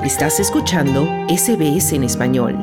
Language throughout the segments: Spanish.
Estás escuchando SBS en español.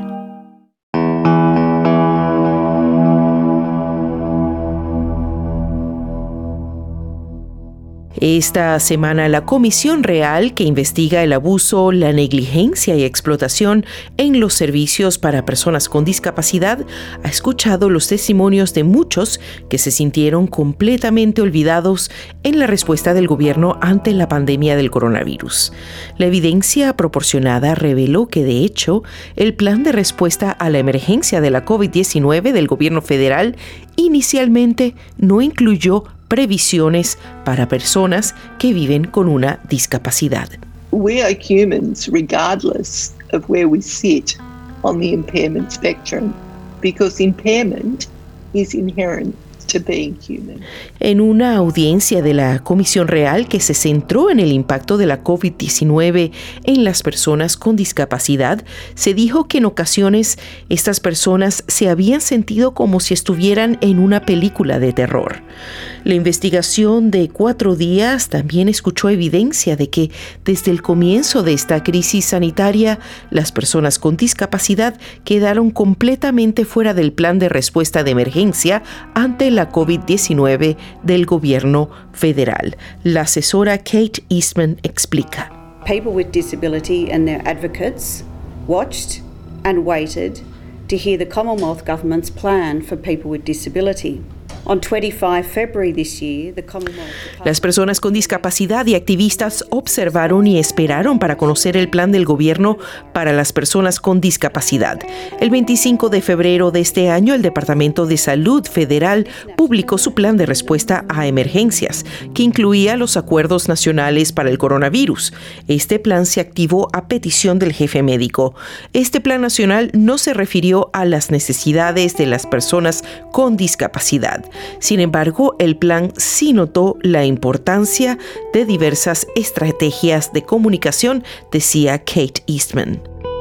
Esta semana, la Comisión Real que investiga el abuso, la negligencia y explotación en los servicios para personas con discapacidad ha escuchado los testimonios de muchos que se sintieron completamente olvidados en la respuesta del gobierno ante la pandemia del coronavirus. La evidencia proporcionada reveló que, de hecho, el plan de respuesta a la emergencia de la COVID-19 del gobierno federal inicialmente no incluyó previsiones para personas que viven con una discapacidad. We are humans regardless of where we sit on the impairment spectrum, because impairment is inherent to being human. En una audiencia de la Comisión Real que se centró en el impacto de la COVID-19 en las personas con discapacidad, se dijo que en ocasiones estas personas se habían sentido como si estuvieran en una película de terror. La investigación de 4 días también escuchó evidencia de que desde el comienzo de esta crisis sanitaria, las personas con discapacidad quedaron completamente fuera del plan de respuesta de emergencia ante la COVID-19 del gobierno federal. La asesora Kate Eastman explica. People with disability and their advocates watched and waited to hear the Commonwealth Government's plan for people with disability. On 25 February this year, the Commonwealth... Las personas con discapacidad y activistas observaron y esperaron para conocer el plan del gobierno para las personas con discapacidad. El 25 de febrero de este año, el Departamento de Salud Federal publicó su plan de respuesta a emergencias, que incluía los acuerdos nacionales para el coronavirus. Este plan se activó a petición del jefe médico. Este plan nacional no se refirió a las necesidades de las personas con discapacidad. Sin embargo, el plan sí notó la importancia de diversas estrategias de comunicación, decía Kate Eastman.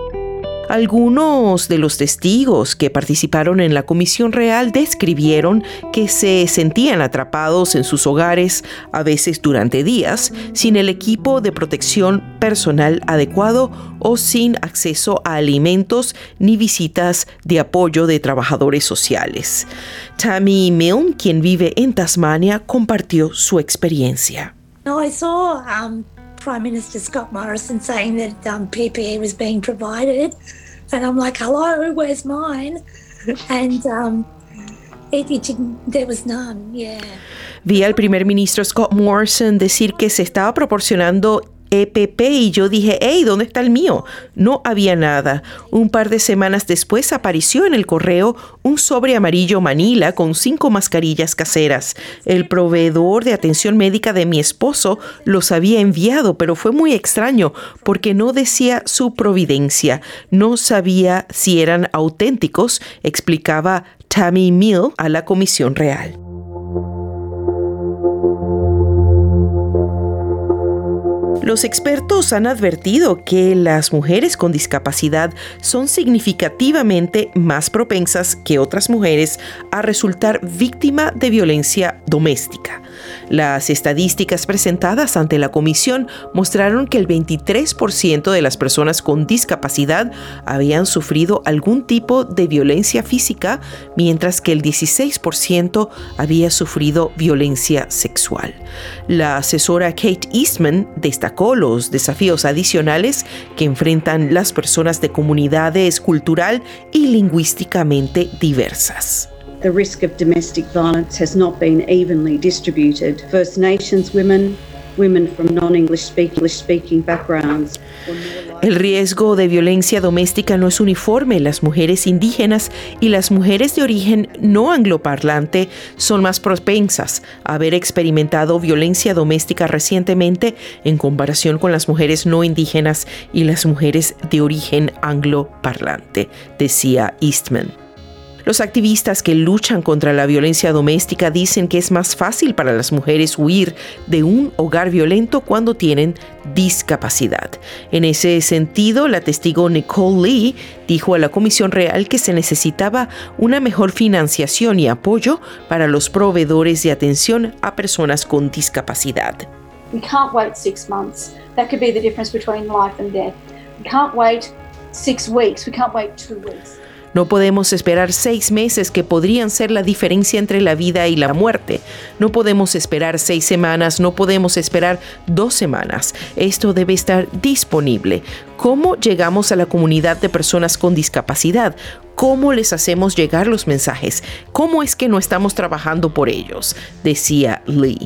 Algunos de los testigos que participaron en la Comisión Real describieron que se sentían atrapados en sus hogares, a veces durante días, sin el equipo de protección personal adecuado o sin acceso a alimentos ni visitas de apoyo de trabajadores sociales. Tammy Milne, quien vive en Tasmania, compartió su experiencia. I saw Prime Minister Scott Morrison saying that PPE was being provided, and I'm like, hello, where's mine? And there was none, yeah. Vi al primer ministro Scott Morrison decir que se estaba proporcionando EPP y yo dije, hey, ¿dónde está el mío? No había nada. Un par de semanas después apareció en el correo un sobre amarillo Manila con 5 mascarillas caseras. El proveedor de atención médica de mi esposo los había enviado, pero fue muy extraño porque no decía su providencia. No sabía si eran auténticos, explicaba Tammy Milne a la Comisión Real. Los expertos han advertido que las mujeres con discapacidad son significativamente más propensas que otras mujeres a resultar víctima de violencia doméstica. Las estadísticas presentadas ante la comisión mostraron que el 23% de las personas con discapacidad habían sufrido algún tipo de violencia física, mientras que el 16% había sufrido violencia sexual. La asesora Kate Eastman destacó los desafíos adicionales que enfrentan las personas de comunidades cultural y lingüísticamente diversas. The risk of domestic violence has not been evenly distributed. First Nations women from non-English speaking backgrounds. El riesgo de violencia doméstica no es uniforme. Las mujeres indígenas y las mujeres de origen no angloparlante son más propensas a haber experimentado violencia doméstica recientemente en comparación con las mujeres no indígenas y las mujeres de origen angloparlante, decía Eastman. Los activistas que luchan contra la violencia doméstica dicen que es más fácil para las mujeres huir de un hogar violento cuando tienen discapacidad. En ese sentido, la testigo Nicole Lee dijo a la Comisión Real que se necesitaba una mejor financiación y apoyo para los proveedores de atención a personas con discapacidad. We can't wait 6 months. That could be the difference between life and death. We can't wait 6 weeks. We can't wait 2 weeks. No podemos esperar 6 meses que podrían ser la diferencia entre la vida y la muerte. No podemos esperar 6 semanas, no podemos esperar 2 semanas. Esto debe estar disponible. ¿Cómo llegamos a la comunidad de personas con discapacidad? ¿Cómo les hacemos llegar los mensajes? ¿Cómo es que no estamos trabajando por ellos?, decía Lee.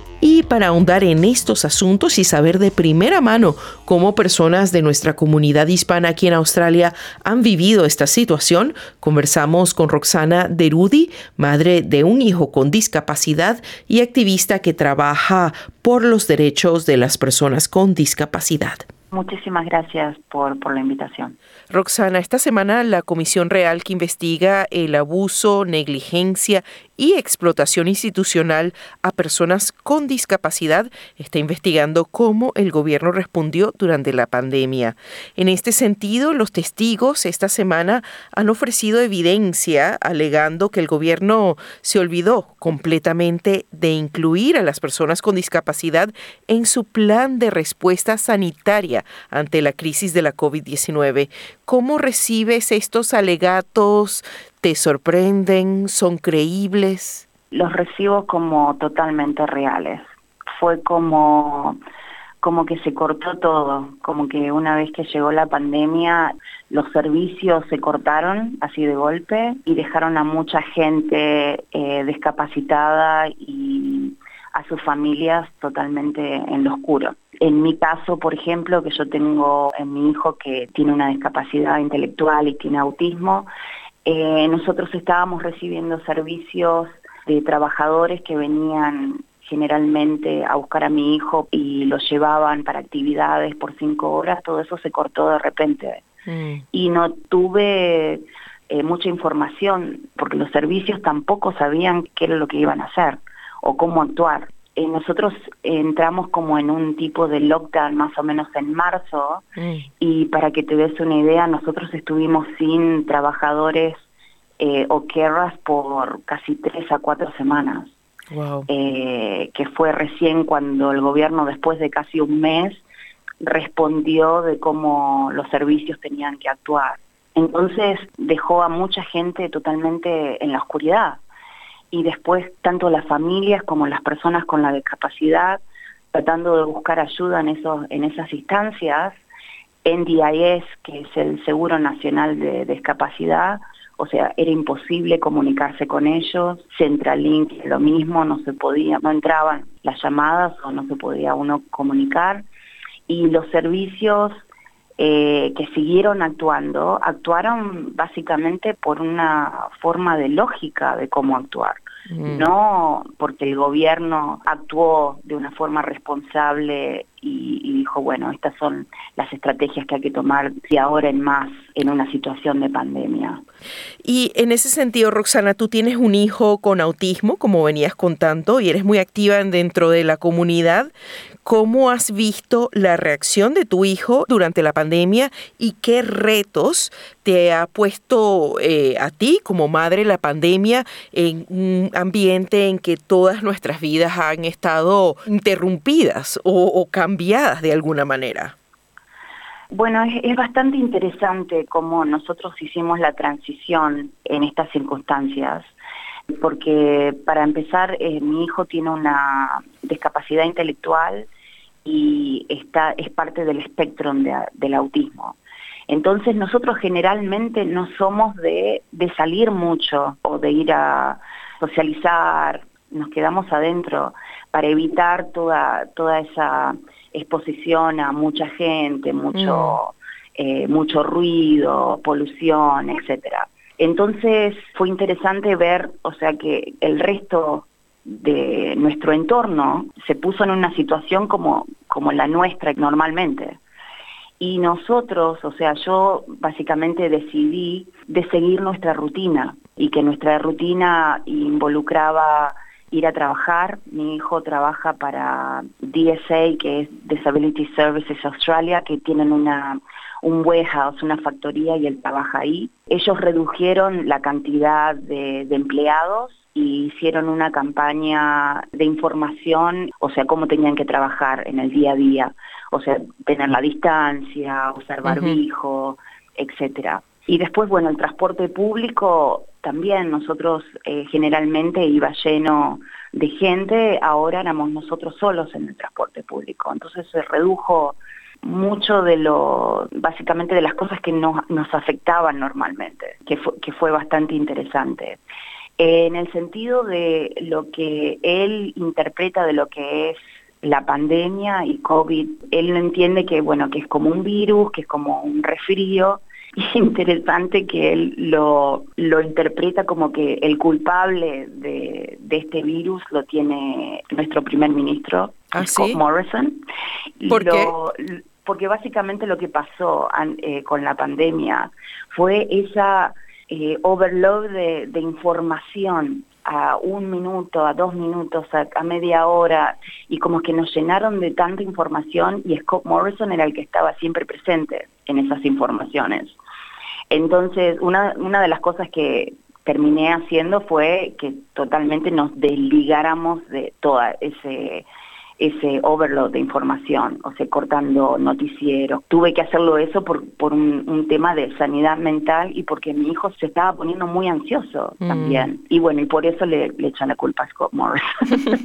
Y para ahondar en estos asuntos y saber de primera mano cómo personas de nuestra comunidad hispana aquí en Australia han vivido esta situación, conversamos con Roxana Derudi, madre de un hijo con discapacidad y activista que trabaja por los derechos de las personas con discapacidad. Muchísimas gracias por la invitación. Roxana, esta semana la Comisión Real que investiga el abuso, negligencia y explotación institucional a personas con discapacidad está investigando cómo el gobierno respondió durante la pandemia. En este sentido, los testigos esta semana han ofrecido evidencia alegando que el gobierno se olvidó completamente de incluir a las personas con discapacidad en su plan de respuesta sanitaria ante la crisis de la COVID-19. ¿Cómo recibes estos alegatos? ¿Te sorprenden? ¿Son creíbles? Los recibo como totalmente reales. Fue como que se cortó todo, como que una vez que llegó la pandemia, los servicios se cortaron así de golpe y dejaron a mucha gente discapacitada y a sus familias totalmente en lo oscuro. En mi caso, por ejemplo, que yo tengo en mi hijo que tiene una discapacidad intelectual y tiene autismo, nosotros estábamos recibiendo servicios de trabajadores que venían generalmente a buscar a mi hijo y lo llevaban para actividades por 5 horas, todo eso se cortó de repente. Y no tuve mucha información porque los servicios tampoco sabían qué era lo que iban a hacer o cómo actuar. Nosotros entramos como en un tipo de lockdown más o menos en marzo y para que te des una idea, nosotros estuvimos sin trabajadores o carers por casi 3 a 4 semanas. Wow. Que fue recién cuando el gobierno, después de casi un mes, respondió de cómo los servicios tenían que actuar. Entonces dejó a mucha gente totalmente en la oscuridad. Y después tanto las familias como las personas con la discapacidad tratando de buscar ayuda en esas instancias. NDIS, que es el Seguro Nacional de Discapacidad, o sea, era imposible comunicarse con ellos. Centralink, lo mismo, no entraban las llamadas o no se podía uno comunicar. Y los servicios que siguieron actuaron básicamente por una forma de lógica de cómo actuar. No porque el gobierno actuó de una forma responsable y dijo, bueno, estas son las estrategias que hay que tomar de ahora en más en una situación de pandemia. Y en ese sentido, Roxana, tú tienes un hijo con autismo, como venías contando, y eres muy activa dentro de la comunidad. ¿Cómo has visto la reacción de tu hijo durante la pandemia y qué retos te ha puesto a ti como madre la pandemia en un ambiente en que todas nuestras vidas han estado interrumpidas o cambiadas de alguna manera? Bueno, es bastante interesante cómo nosotros hicimos la transición en estas circunstancias, porque para empezar, mi hijo tiene una discapacidad intelectual y es parte del espectro del autismo. Entonces nosotros generalmente no somos de salir mucho o de ir a socializar, nos quedamos adentro para evitar toda esa exposición a mucha gente, mucho ruido, polución, etcétera. Entonces fue interesante ver, o sea, que el resto de nuestro entorno se puso en una situación como la nuestra normalmente. Y nosotros, o sea, yo básicamente decidí de seguir nuestra rutina y que nuestra rutina involucraba ir a trabajar. Mi hijo trabaja para DSA, que es Disability Services Australia, que tienen un warehouse, una factoría, y él trabaja ahí. Ellos redujeron la cantidad de empleados y hicieron una campaña de información, o sea, cómo tenían que trabajar en el día a día. o sea, tener la distancia, usar barbijo, etcétera. Y después, bueno, el transporte público también, nosotros generalmente iba lleno de gente, ahora éramos nosotros solos en el transporte público, entonces se redujo mucho básicamente de las cosas que nos afectaban normalmente, que fue bastante interesante. En el sentido de lo que él interpreta de lo que es la pandemia y COVID, él entiende que, bueno, que es como un virus, que es como un resfrío. Es interesante que él lo interpreta como que el culpable de este virus lo tiene nuestro primer ministro, Scott Morrison. ¿Por qué? Porque básicamente lo que pasó con la pandemia fue esa overload de información a 1 minuto, a 2 minutos, a media hora, y como que nos llenaron de tanta información, y Scott Morrison era el que estaba siempre presente en esas informaciones. Entonces, una de las cosas que terminé haciendo fue que totalmente nos desligáramos de toda ese overload de información, o sea, cortando noticieros. Tuve que hacerlo eso por un tema de sanidad mental y porque mi hijo se estaba poniendo muy ansioso también. Y bueno, y por eso le echan la culpa a Scott Morrison.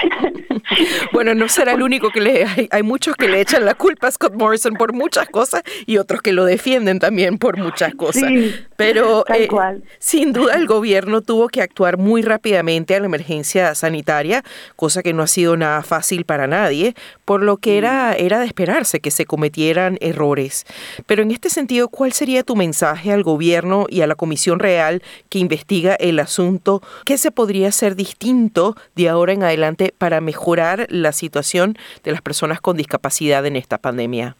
Bueno, no será el único hay muchos que le echan la culpa a Scott Morrison por muchas cosas y otros que lo defienden también por muchas cosas. Sí, pero tal cual. Sin duda el gobierno tuvo que actuar muy rápidamente a la emergencia sanitaria, cosa que no ha sido nada fácil para nadie, por lo que era de esperarse que se cometieran errores. Pero en este sentido, ¿cuál sería tu mensaje al gobierno y a la Comisión Real que investiga el asunto? ¿Qué se podría hacer distinto de ahora en adelante para mejorar la situación de las personas con discapacidad en esta pandemia?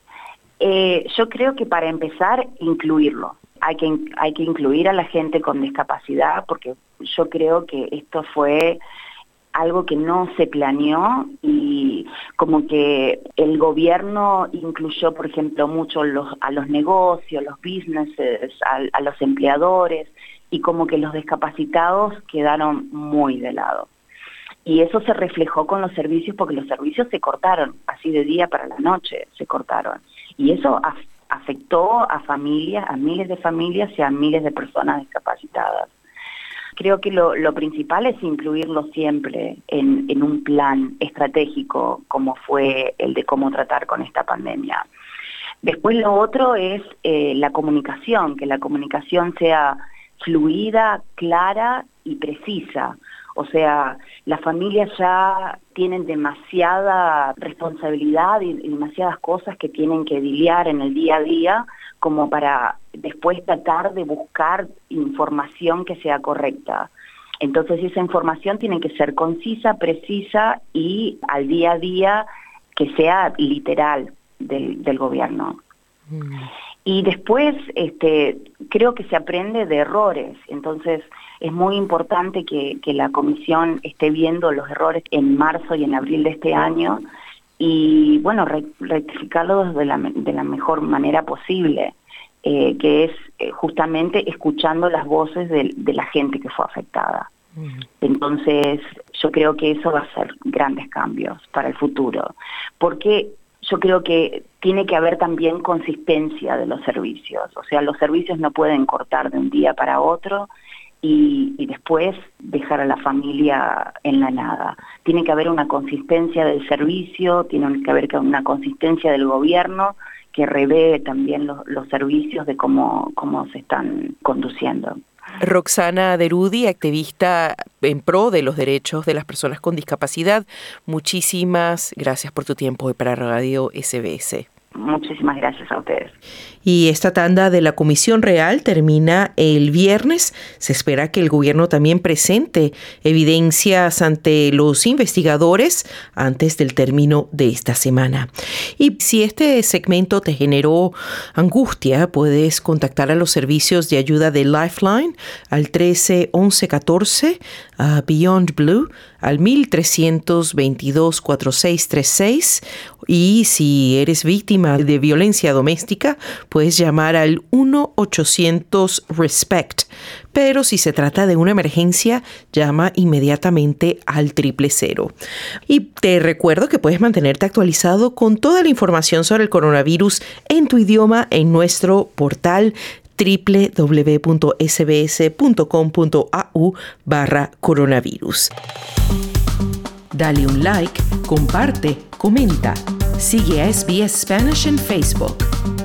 Yo creo que para empezar, incluirlo. Hay que incluir a la gente con discapacidad, porque yo creo que esto fue algo que no se planeó, y como que el gobierno incluyó, por ejemplo, mucho a los negocios, los businesses, a los empleadores, y como que los discapacitados quedaron muy de lado. Y eso se reflejó con los servicios, porque los servicios se cortaron, así de día para la noche se cortaron. Y eso afectó a familias, a miles de familias y a miles de personas discapacitadas. Creo que lo principal es incluirlo siempre en un plan estratégico, como fue el de cómo tratar con esta pandemia. Después lo otro es la comunicación, que la comunicación sea fluida, clara y precisa. O sea, las familias ya tienen demasiada responsabilidad y demasiadas cosas que tienen que lidiar en el día a día, como para después tratar de buscar información que sea correcta. Entonces esa información tiene que ser concisa, precisa y al día a día, que sea literal del gobierno. Y después creo que se aprende de errores, entonces es muy importante que la comisión esté viendo los errores en marzo y en abril de este año, y bueno, rectificarlos de la mejor manera posible, que es justamente escuchando las voces de la gente que fue afectada. Entonces yo creo que eso va a ser grandes cambios para el futuro, porque yo creo que tiene que haber también consistencia de los servicios, o sea, los servicios no pueden cortar de un día para otro y después dejar a la familia en la nada. Tiene que haber una consistencia del servicio, tiene que haber una consistencia del gobierno que revé también los servicios de cómo se están conduciendo. Roxana Derudi, activista en pro de los derechos de las personas con discapacidad, muchísimas gracias por tu tiempo hoy para Radio SBS. Muchísimas gracias a ustedes. Y esta tanda de la Comisión Real termina el viernes. Se espera que el gobierno también presente evidencias ante los investigadores antes del término de esta semana. Y si este segmento te generó angustia, puedes contactar a los servicios de ayuda de Lifeline al 13 11 14, Beyond Blue al 1-322-4636. Y si eres víctima de violencia doméstica, puedes llamar al 1-800-RESPECT. Pero si se trata de una emergencia, llama inmediatamente al 000. Y te recuerdo que puedes mantenerte actualizado con toda la información sobre el coronavirus en tu idioma en nuestro portal www.sbs.com.au/coronavirus. Dale un like, comparte, comenta. Sigue a SBS Spanish en Facebook.